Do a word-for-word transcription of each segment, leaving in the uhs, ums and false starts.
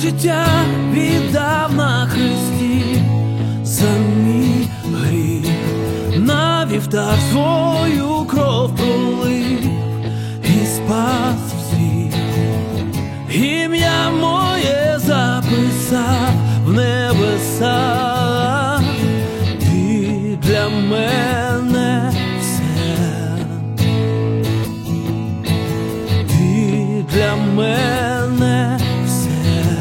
життя віддав на хресті за мій гріх, на вівтар свою кров пролив і спас світ. Ім'я моє записав в небесах, ти для мене все, ти для мене все.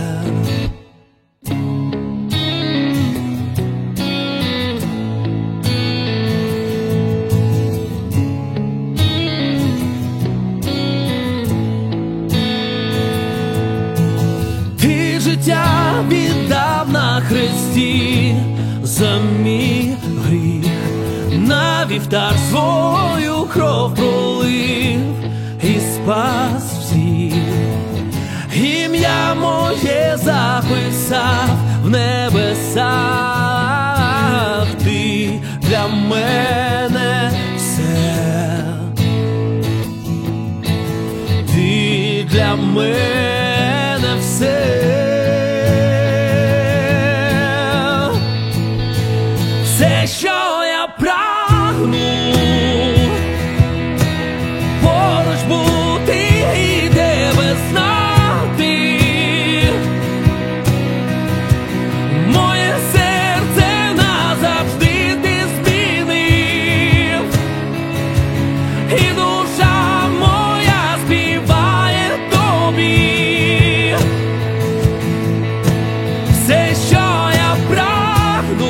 Ти життя віддав на хресті за мій гріх, на вівтар свою кров пролив і спас всіх. Ім'я моє записав в небесах, ти для мене все, ти для мене все. Все, що я прагну, поруч бути і тебе знати. Моє серце назавжди ти змінив, і душа моя співає тобі. Все, що я прагну,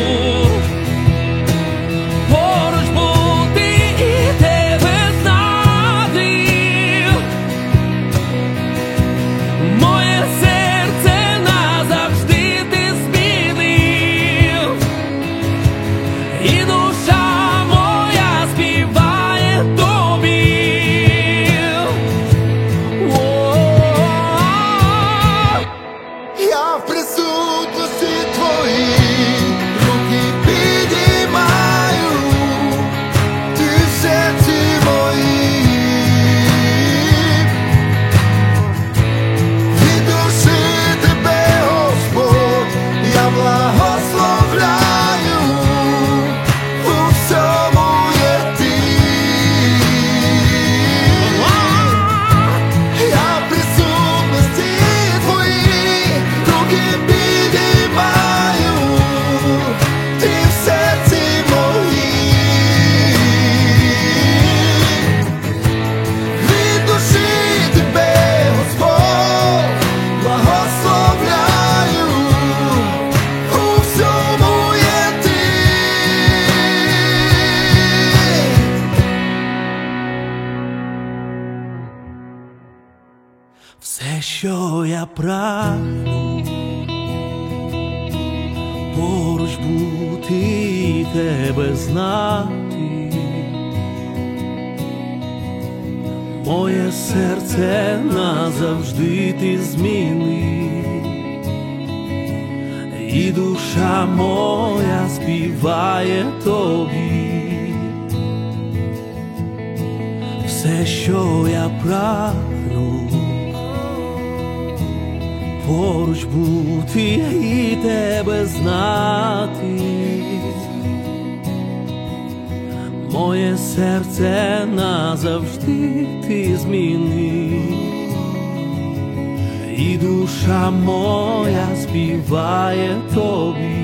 і душа моя співає тобі. О-о-о. Я в присутності твоїй руки підіймаю, ти в серці моїм. Від душі тебе, Господь, я благословляю. У всьому є ти. Я в присутності твоїй руки підіймаю, ти в серці моїм. Від душі тебе, Господь, благословляю. У всьому є ти. Все, що я прагну, поруч бути і тебе знати. Моє серце назавжди ти змінив, і душа моя співає тобі. Все, що я прагну, поруч бути і тебе знати. Моє серце назавжди ти змінив, і душа моя співає тобі.